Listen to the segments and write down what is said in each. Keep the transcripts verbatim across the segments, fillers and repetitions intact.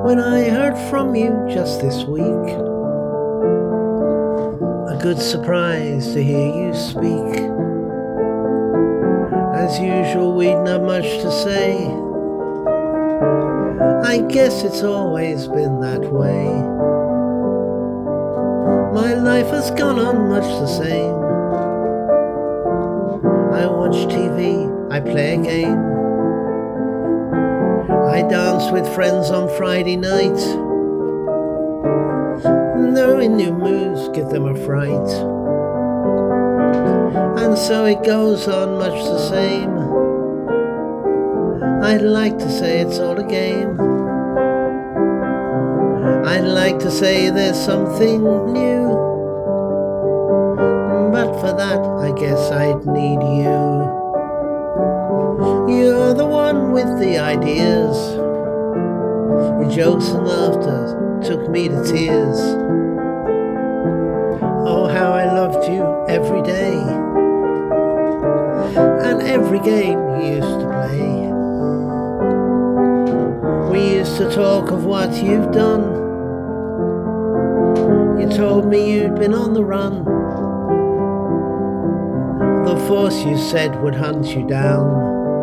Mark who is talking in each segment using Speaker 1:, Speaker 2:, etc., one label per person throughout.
Speaker 1: when I heard from you just this week. A good surprise to hear you speak. As usual, we'd not much to say. I guess it's always been that way. My life has gone on much the same. I watch T V, I play a game, I dance with friends on Friday night. Knowing new moves give them a fright. And so it goes on much the same. I'd like to say it's all a game. I'd like to say there's something new, but for that I guess I'd need you. You're the one with the ideas. Your jokes and laughter took me to tears. Oh, how I loved you every day, and every game you used to play. We used to talk of what you've done. You told me you'd been on the run. The force you said would hunt you down.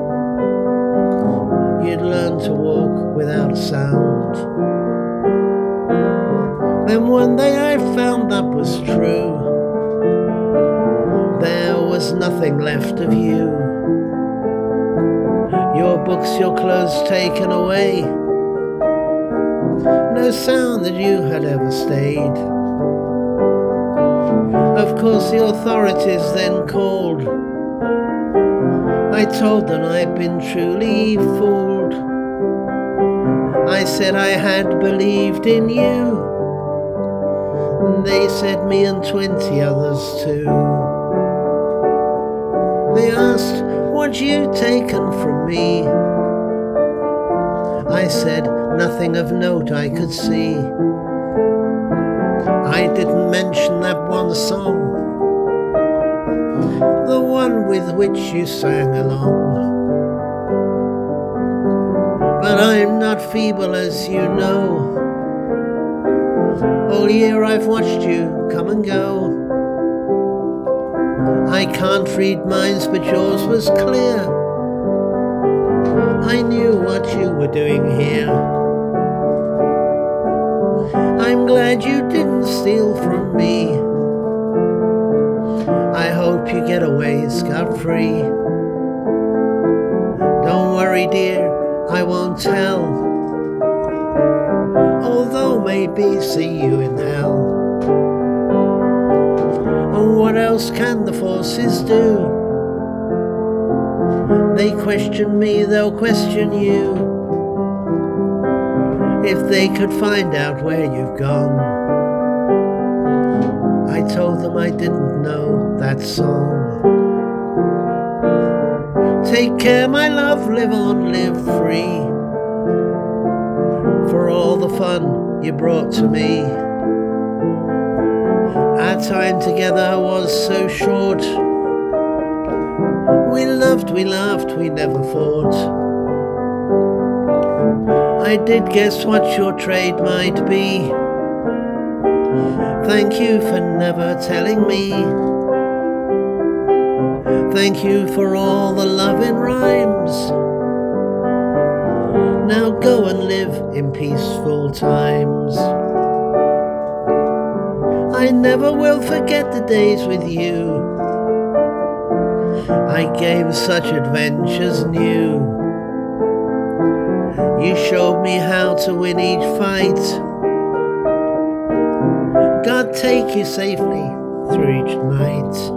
Speaker 1: You'd learn to walk without a sound. Then one day I found that was true. There was nothing left of you. Your books, your clothes taken away. No sound that you had ever stayed. Of course the authorities then called. I told them I'd been truly fooled. I said I had believed in you. They said me and twenty others too. They asked what you'd taken from me. I said nothing of note I could see. I didn't mention that one song, the one with which you sang along. But I'm not feeble, as you know. All year I've watched you come and go. I can't read minds, but yours was clear. I knew what you were doing here. I'm glad you didn't steal from me. I hope you get away scot-free. Don't worry, dear, I won't tell. Although maybe see you in hell. And what else can the forces do? They question me, they'll question you. If they could find out where you've gone. I told them I didn't know that song. Take care, my love, live on, live free. For all the fun you brought to me. Our time together was so short. We loved, we laughed, we never fought. I did guess what your trade might be. Thank you for never telling me. Thank you for all the love in rhymes. Now go and live in peaceful times. I never will forget the days with you. I gave such adventures new. You showed me how to win each fight. God take you safely through each night.